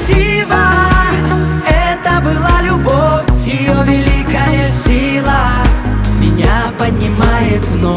красиво. Это была любовь, ее великая сила меня поднимает вновь.